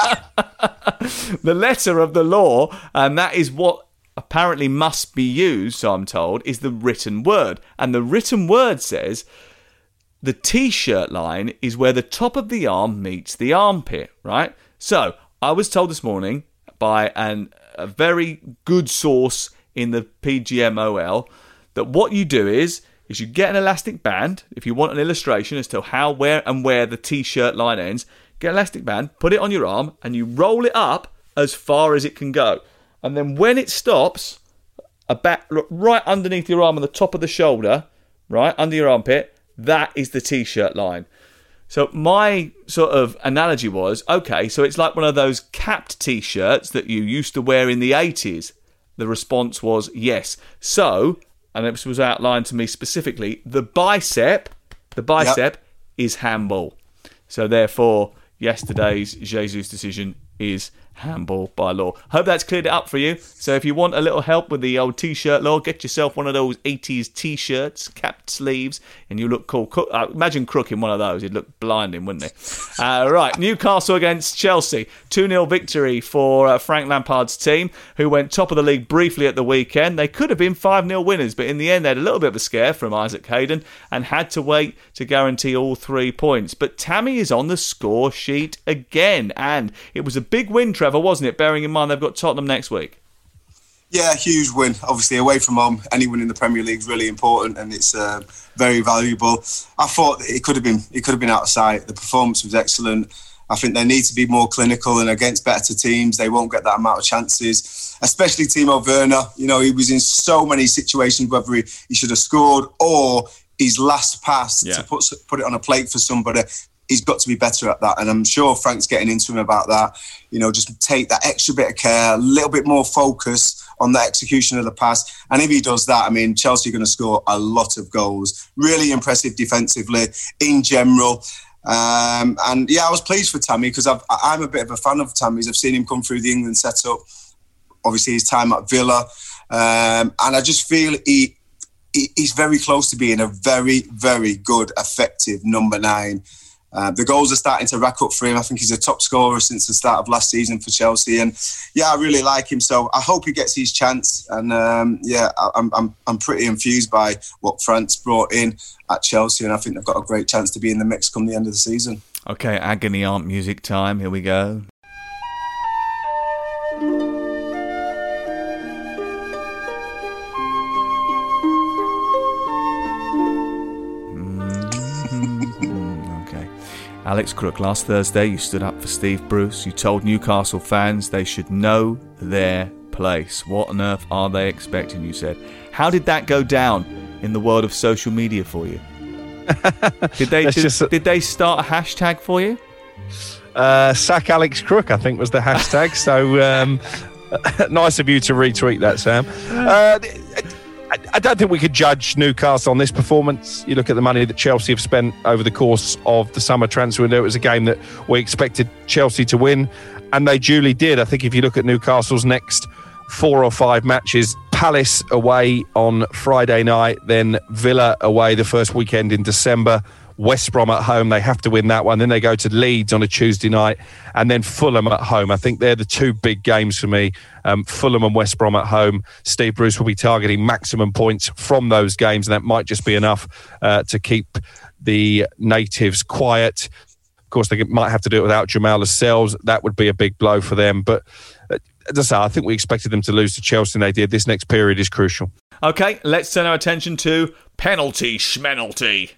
The letter of the law, and that is what apparently must be used, so I'm told, is the written word. And the written word says the T-shirt line is where the top of the arm meets the armpit, right? So I was told this morning by an, a very good source in the P G M O L that what you do is, is you get an elastic band. If you want an illustration as to how, where and where the T-shirt line ends, get an elastic band, put it on your arm, and you roll it up as far as it can go. And then when it stops, about right underneath your arm on the top of the shoulder, right under your armpit, that is the T-shirt line. So my sort of analogy was, okay, so it's like one of those capped T-shirts that you used to wear in the eighties. The response was yes. So, and this was outlined to me specifically, the bicep, the bicep yep. is handball. So therefore, yesterday's Jesus decision is handball by law. Hope that's cleared it up for you. So if you want a little help with the old t-shirt law, get yourself one of those eighties t-shirts, capped sleeves, and you look cool. Cook, uh, imagine Crook in one of those. He'd look blinding, wouldn't he? Uh, right, Newcastle against Chelsea. two nil victory for uh, Frank Lampard's team, who went top of the league briefly at the weekend. They could have been five nil winners, but in the end they had a little bit of a scare from Isaac Hayden and had to wait to guarantee all three points. But Tammy is on the score sheet again, and it was a big win, Trevor, wasn't it? Bearing in mind they've got Tottenham next week. Yeah, huge win. Obviously, away from home, any win in the Premier League is really important, and it's uh, very valuable. I thought it could have been it could have been out of sight. The performance was excellent. I think they need to be more clinical, and against better teams, they won't get that amount of chances. Especially Timo Werner. You know, he was in so many situations whether he, he should have scored or his last pass yeah. to put put it on a plate for somebody. He's got to be better at that, and I'm sure Frank's getting into him about that. You know, just take that extra bit of care, a little bit more focus on the execution of the pass. And if he does that, I mean, Chelsea are going to score a lot of goals. Really impressive defensively in general. Um, and yeah, I was pleased for Tammy because I'm a bit of a fan of Tammy's. I've seen him come through the England setup, obviously his time at Villa. Um, and I just feel he, he he's very close to being a very, very good, effective number nine. Uh, the goals are starting to rack up for him. I think he's a top scorer since the start of last season for Chelsea, and yeah, I really like him. So I hope he gets his chance. And um, yeah, I'm I'm I'm pretty enthused by what Frank's brought in at Chelsea, and I think they've got a great chance to be in the mix come the end of the season. Okay, agony aunt music time. Here we go. Alex Crook, last Thursday you stood up for Steve Bruce. You told Newcastle fans they should know their place. What on earth are they expecting, you said. How did that go down in the world of social media for you? Did they did, just... did they start a hashtag for you? Uh, sack Alex Crook, I think, was the hashtag. So um, nice of you to retweet that, Sam. Uh, I don't think we could judge Newcastle on this performance. You look at the money that Chelsea have spent over the course of the summer transfer window. It was a game that we expected Chelsea to win, and they duly did. I think if you look at Newcastle's next four or five matches, Palace away on Friday night, then Villa away the first weekend in December, West Brom at home, they have to win that one. Then they go to Leeds on a Tuesday night, and then Fulham at home. I think they're the two big games for me. Um, Fulham and West Brom at home. Steve Bruce will be targeting maximum points from those games, and that might just be enough uh, to keep the natives quiet. Of course, they might have to do it without Jamal Lascelles. That would be a big blow for them. But uh, as I say, I think we expected them to lose to Chelsea, and they did. This next period is crucial. Okay, let's turn our attention to penalty schmenalty.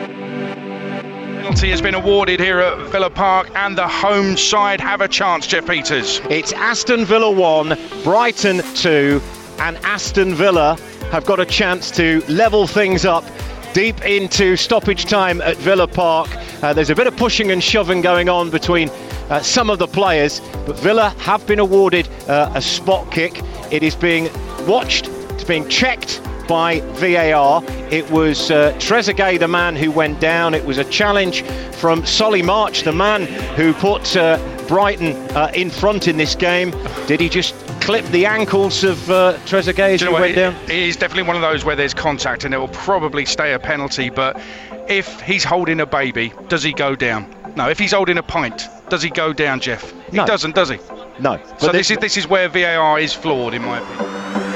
Penalty has been awarded here at Villa Park, and the home side have a chance, Jeff Peters. It's Aston Villa one, Brighton two, and Aston Villa have got a chance to level things up deep into stoppage time at Villa Park. Uh, there's a bit of pushing and shoving going on between uh, some of the players, but Villa have been awarded uh, a spot kick. It is being watched, it's being checked by V A R. It was uh, Trezeguet, the man who went down. It was a challenge from Solly March, the man who put uh, Brighton uh, in front in this game. Did he just clip the ankles of uh, Trezeguet as he went down? He's definitely one of those where there's contact and it will probably stay a penalty, but if he's holding a baby, does he go down? No. If he's holding a pint, does he go down, Jeff? He no. doesn't, does he? No. So this, this is this is where V A R is flawed, in my opinion.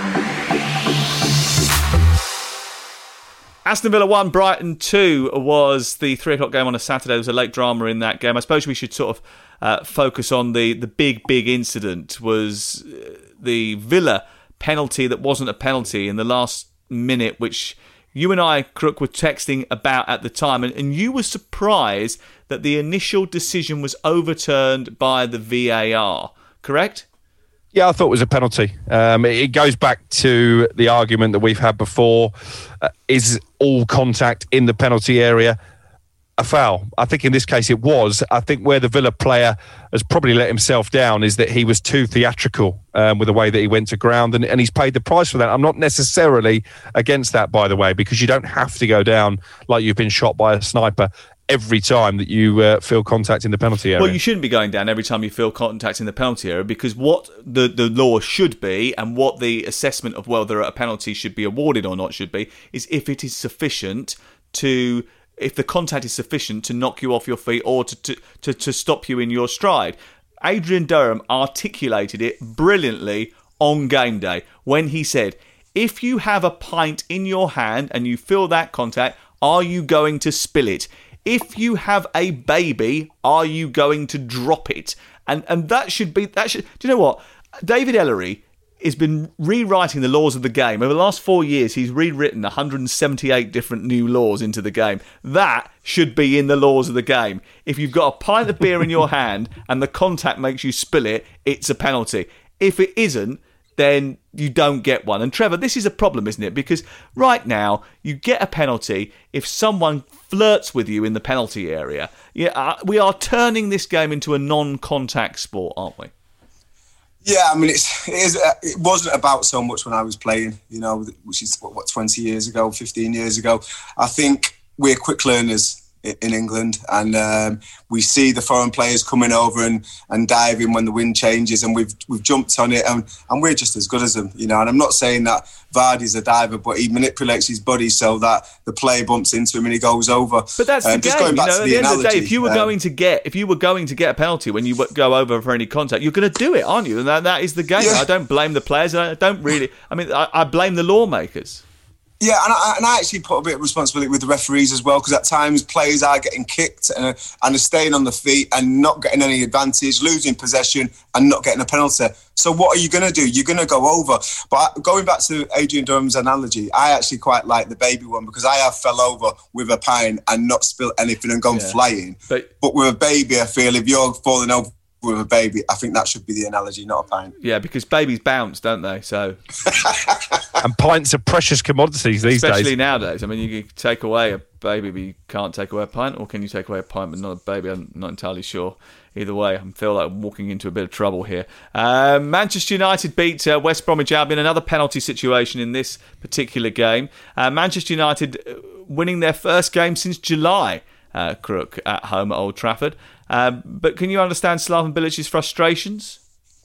Aston Villa one, Brighton two was the three o'clock game on a Saturday. There was a late drama in that game. I suppose we should sort of uh, focus on the, the big, big incident was the Villa penalty that wasn't a penalty in the last minute, which you and I, Crook, were texting about at the time. And, and you were surprised that the initial decision was overturned by the V A R, correct? Yeah, I thought it was a penalty. Um, it goes back to the argument that we've had before. Uh, is all contact in the penalty area? a foul. I think in this case it was. I think where the Villa player has probably let himself down is that he was too theatrical um, with the way that he went to ground, and, and he's paid the price for that. I'm not necessarily against that, by the way, because you don't have to go down like you've been shot by a sniper every time that you uh, feel contact in the penalty area. Well, you shouldn't be going down every time you feel contact in the penalty area, because what the, the law should be, and what the assessment of whether a penalty should be awarded or not should be, is if it is sufficient to... if the contact is sufficient to knock you off your feet or to, to, to, to stop you in your stride. Adrian Durham articulated it brilliantly on game day when he said, if you have a pint in your hand and you feel that contact, are you going to spill it? If you have a baby, are you going to drop it? And and that should be... that should. Do you know what? David Ellery has been rewriting the laws of the game. Over the last four years, he's rewritten one hundred seventy-eight different new laws into the game. That should be in the laws of the game. If you've got a pint of beer in your hand and the contact makes you spill it, it's a penalty. If it isn't, then you don't get one. And Trevor, this is a problem, isn't it? Because right now, you get a penalty if someone flirts with you in the penalty area. Yeah, uh, we are turning this game into a non-contact sport, aren't we? Yeah, I mean, it's, it, is, it wasn't about so much when I was playing, you know, which is, what, what, twenty years ago, fifteen years ago. I think we're quick learners in England, and um, we see the foreign players coming over and, and diving when the wind changes, and we've we've jumped on it, and, and we're just as good as them, you know. And I'm not saying that Vardy's a diver, but he manipulates his body so that the player bumps into him and he goes over. But that's um, the just game. going back You know, to at the, the end analogy, of the day, if you were um, going to get if you were going to get a penalty when you go over for any contact, you're going to do it, aren't you? And that, that is the game. Yeah. I don't blame the players. I don't really. I mean, I, I blame the lawmakers. Yeah, and I, and I actually put a bit of responsibility with the referees as well, because at times players are getting kicked and, and are staying on the feet and not getting any advantage, losing possession and not getting a penalty. So what are you going to do? You're going to go over. But going back to Adrian Durham's analogy, I actually quite like the baby one, because I have fell over with a pint and not spilled anything and gone Yeah. flying. But, but with a baby, I feel if you're falling over with a baby, I think that should be the analogy, not a pint. Yeah, because babies bounce, don't they? So, and pints are precious commodities these especially days. nowadays. I mean, you can take away a baby, but you can't take away a pint, or can you take away a pint but not a baby? I'm not entirely sure. Either way, I feel like I'm walking into a bit of trouble here. Uh, Manchester United beat uh, West Bromwich Albion, another penalty situation in this particular game. Uh, Manchester United winning their first game since July, uh, Crook, at home at Old Trafford. Uh, but can you understand Slaven Bilic's frustrations?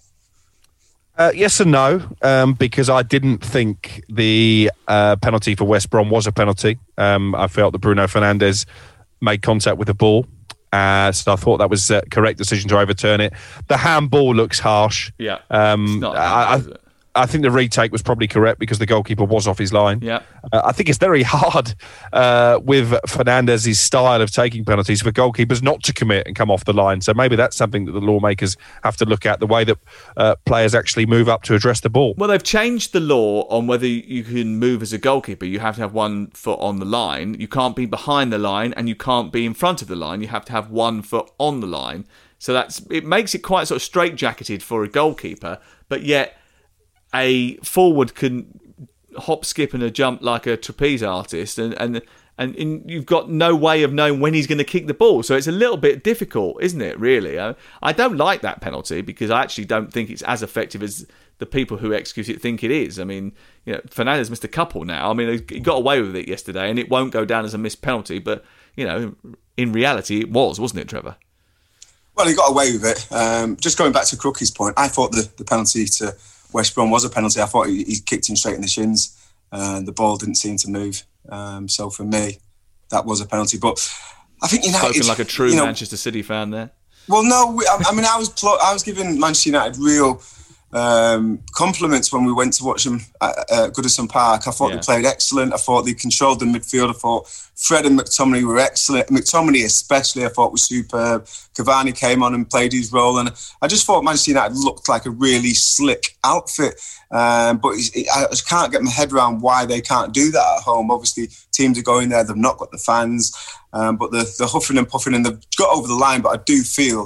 Uh, yes and no, um, because I didn't think the uh, penalty for West Brom was a penalty. Um, I felt that Bruno Fernandes made contact with the ball. Uh, so I thought that was a correct decision to overturn it. The handball looks harsh. Yeah. Um, It's not I, handball, is it? I think the retake was probably correct because the goalkeeper was off his line. Yeah. Uh, I think it's very hard uh, with Fernandes' style of taking penalties for goalkeepers not to commit and come off the line. So maybe that's something that the lawmakers have to look at, the way that uh, players actually move up to address the ball. Well, they've changed the law on whether you can move as a goalkeeper. You have to have one foot on the line. You can't be behind the line and you can't be in front of the line. You have to have one foot on the line. So that's it makes it quite sort of straitjacketed for a goalkeeper, but yet a forward can hop, skip and a jump like a trapeze artist, and, and and and you've got no way of knowing when he's going to kick the ball. So it's a little bit difficult, isn't it, really? I, I don't like that penalty because I actually don't think it's as effective as the people who execute it think it is. I mean, you know, Fernandes missed a couple now. I mean, he got away with it yesterday and it won't go down as a missed penalty, but, you know, in reality it was, wasn't it, Trevor? Well, he got away with it. Um, just going back to Crookie's point, I thought the, the penalty to West Brom was a penalty. I thought he, he kicked him straight in the shins and the ball didn't seem to move. Um, so for me, that was a penalty. But I think United... Spoken like a true you know, Manchester City fan there. Well, no, we, I, I mean, I was pl- I was giving Manchester United real um, compliments when we went to watch them at uh, Goodison Park. I thought Yeah. they played excellent. I thought they controlled the midfield. I thought Fred and McTominay were excellent. McTominay especially, I thought was superb. Cavani came on and played his role. And I just thought Manchester United looked like a really slick outfit. Um, but it's, it, I just can't get my head around why they can't do that at home. Obviously, teams are going there. They've not got the fans. Um, but the, the huffing and puffing, and they've got over the line. But I do feel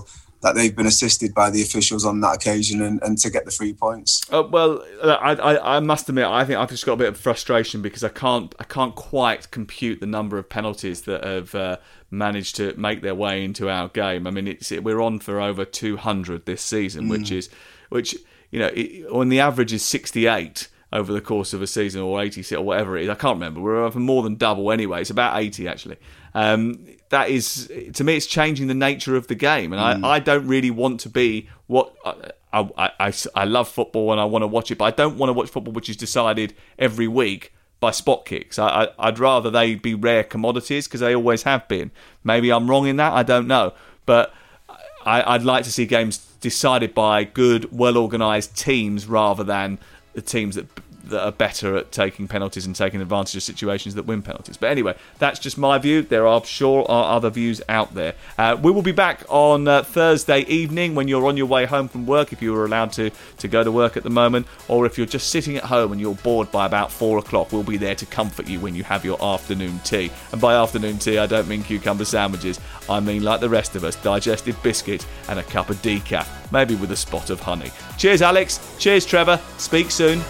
that they've been assisted by the officials on that occasion and, and to get the three points. Uh, well, I, I, I must admit, I think I've just got a bit of frustration because I can't I can't quite compute the number of penalties that have uh, managed to make their way into our game. I mean, it's we're on for over two hundred this season, mm. which is which you know it, when the average is sixty-eight over the course of a season, or eighty-six or whatever it is. I can't remember. We're over more than double anyway. It's about eighty actually. Um, that is, to me, it's changing the nature of the game, and mm. I, I don't really want to be what I, I, I, I love football and I want to watch it, but I don't want to watch football which is decided every week by spot kicks. I, I, I'd rather they be rare commodities because they always have been. Maybe I'm wrong in that. I don't know, but I, I'd like to see games decided by good, well-organised teams rather than the teams that that are better at taking penalties and taking advantage of situations that win penalties. But anyway, that's just my view. There are sure are other views out there. Uh, we will be back on uh, Thursday evening when you're on your way home from work, if you were allowed to, to go to work at the moment, or if you're just sitting at home and you're bored by about four o'clock, we'll be there to comfort you when you have your afternoon tea. And by afternoon tea, I don't mean cucumber sandwiches. I mean, like the rest of us, digestive biscuit and a cup of decaf, maybe with a spot of honey. Cheers, Alex. Cheers, Trevor. Speak soon.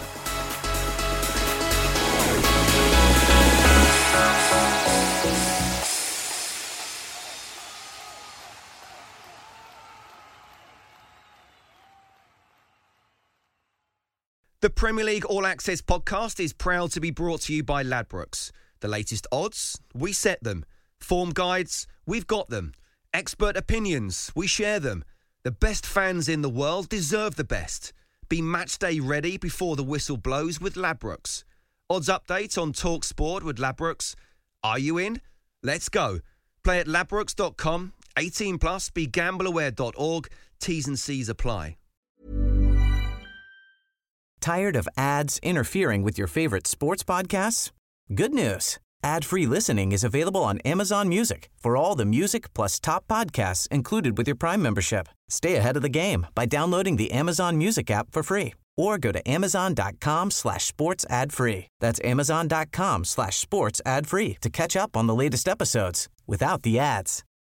The Premier League All Access podcast is proud to be brought to you by Ladbrokes. The latest odds, we set them. Form guides, we've got them. Expert opinions, we share them. The best fans in the world deserve the best. Be match day ready before the whistle blows with Ladbrokes. Odds update on Talk Sport with Ladbrokes. Are you in? Let's go. Play at ladbrokes dot com. eighteen plus, be gamble aware dot org. T's and C's apply. Tired of ads interfering with your favorite sports podcasts? Good news. Ad-free listening is available on Amazon Music for all the music plus top podcasts included with your Prime membership. Stay ahead of the game by downloading the Amazon Music app for free or go to amazon.com slash sports ad free. That's amazon.com slash sports ad free to catch up on the latest episodes without the ads.